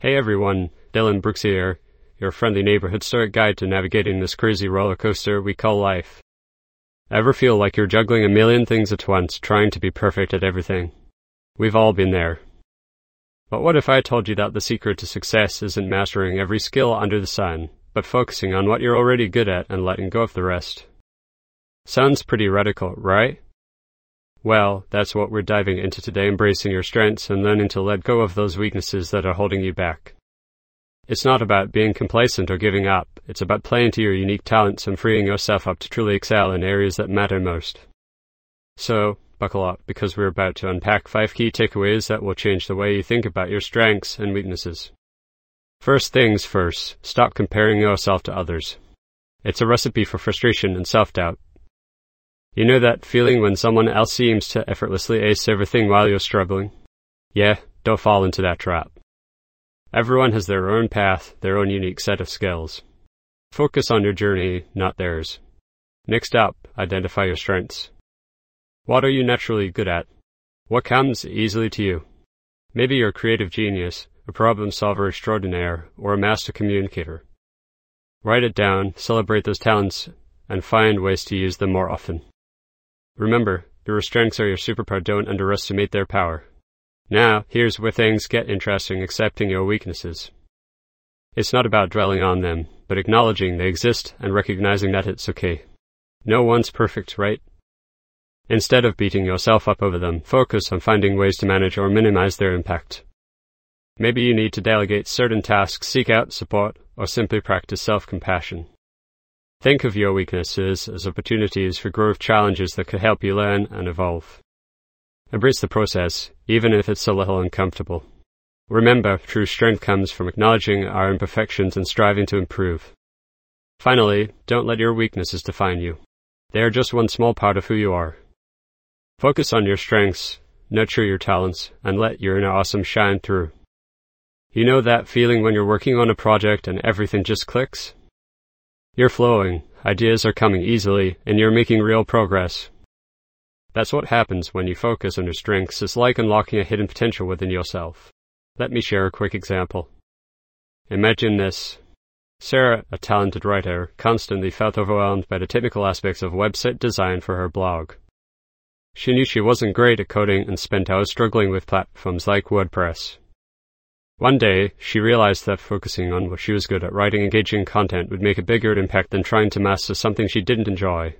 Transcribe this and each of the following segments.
Hey everyone, Dylan Brooks here, your friendly neighborhood stoic guide to navigating this crazy roller coaster we call life. Ever feel like you're juggling a million things at once, trying to be perfect at everything? We've all been there. But what if I told you that the secret to success isn't mastering every skill under the sun, but focusing on what you're already good at and letting go of the rest? Sounds pretty radical, right? Well, that's what we're diving into today, embracing your strengths and learning to let go of those weaknesses that are holding you back. It's not about being complacent or giving up, it's about playing to your unique talents and freeing yourself up to truly excel in areas that matter most. So, buckle up, because we're about to unpack 5 key takeaways that will change the way you think about your strengths and weaknesses. First things first, stop comparing yourself to others. It's a recipe for frustration and self-doubt. You know that feeling when someone else seems to effortlessly ace everything while you're struggling? Yeah, don't fall into that trap. Everyone has their own path, their own unique set of skills. Focus on your journey, not theirs. Next up, identify your strengths. What are you naturally good at? What comes easily to you? Maybe you're a creative genius, a problem solver extraordinaire, or a master communicator. Write it down, celebrate those talents, and find ways to use them more often. Remember, your strengths are your superpower, don't underestimate their power. Now, here's where things get interesting, accepting your weaknesses. It's not about dwelling on them, but acknowledging they exist and recognizing that it's okay. No one's perfect, right? Instead of beating yourself up over them, focus on finding ways to manage or minimize their impact. Maybe you need to delegate certain tasks, seek out support, or simply practice self-compassion. Think of your weaknesses as opportunities for growth, challenges that could help you learn and evolve. Embrace the process, even if it's a little uncomfortable. Remember, true strength comes from acknowledging our imperfections and striving to improve. Finally, don't let your weaknesses define you. They are just one small part of who you are. Focus on your strengths, nurture your talents, and let your inner awesome shine through. You know that feeling when you're working on a project and everything just clicks? You're flowing, ideas are coming easily, and you're making real progress. That's what happens when you focus on your strengths. It's like unlocking a hidden potential within yourself. Let me share a quick example. Imagine this. Sarah, a talented writer, constantly felt overwhelmed by the technical aspects of website design for her blog. She knew she wasn't great at coding and spent hours struggling with platforms like WordPress. One day, she realized that focusing on what she was good at, writing engaging content, would make a bigger impact than trying to master something she didn't enjoy.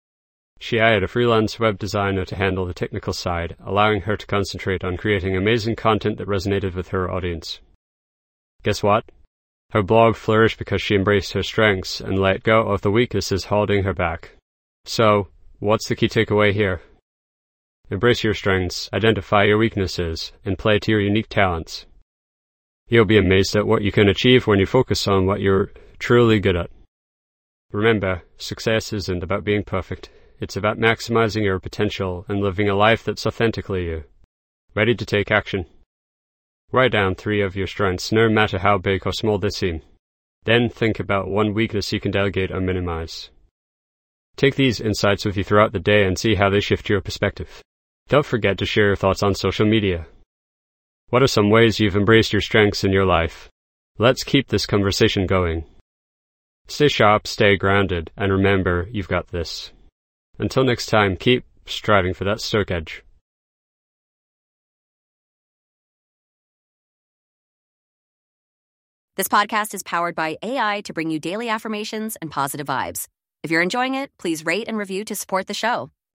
She hired a freelance web designer to handle the technical side, allowing her to concentrate on creating amazing content that resonated with her audience. Guess what? Her blog flourished because she embraced her strengths and let go of the weaknesses holding her back. So, what's the key takeaway here? Embrace your strengths, identify your weaknesses, and play to your unique talents. You'll be amazed at what you can achieve when you focus on what you're truly good at. Remember, success isn't about being perfect. It's about maximizing your potential and living a life that's authentically you. Ready to take action? Write down 3 of your strengths, no matter how big or small they seem. Then think about 1 weakness you can delegate or minimize. Take these insights with you throughout the day and see how they shift your perspective. Don't forget to share your thoughts on social media. What are some ways you've embraced your strengths in your life? Let's keep this conversation going. Stay sharp, stay grounded, and remember, you've got this. Until next time, keep striving for that stoic edge. This podcast is powered by AI to bring you daily affirmations and positive vibes. If you're enjoying it, please rate and review to support the show.